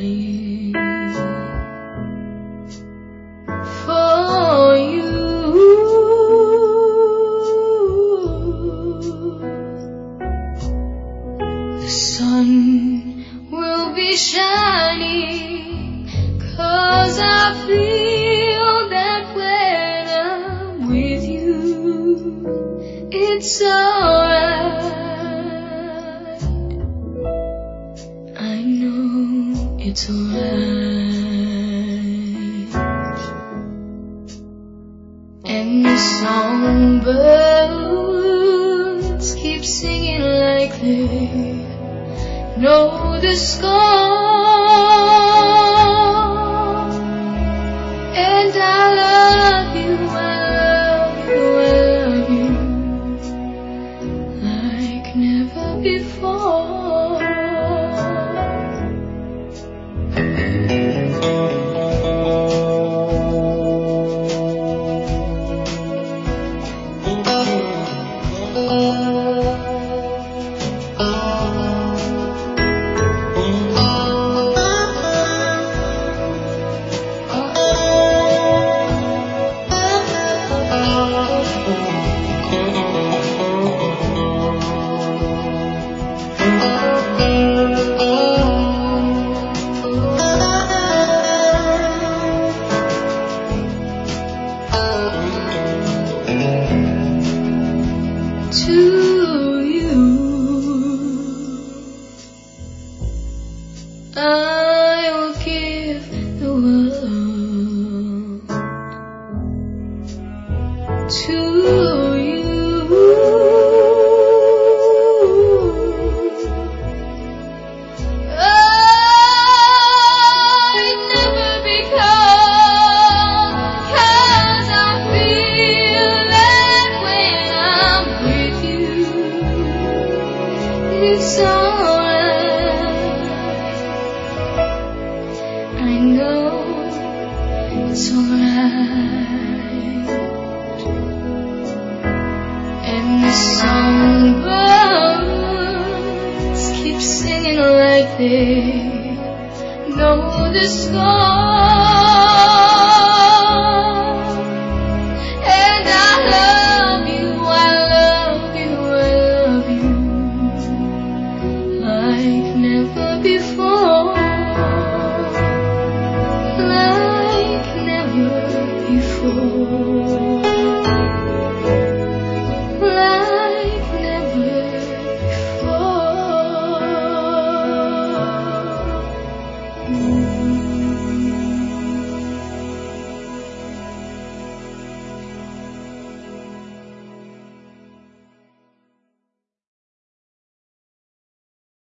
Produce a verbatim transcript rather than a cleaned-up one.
crying for you. The sun will be shining, 'cause I feel that when I'm with you, it's alright. I know it's alright. And the songbirds keep singing like they know the score. And I love you, I love you, I love you like never before. To you, I will give the world. To you, I'd never be cold, 'cause I feel that when I'm with you, it's alright. I know it's alright. And the songbirds keep singing like they know the score.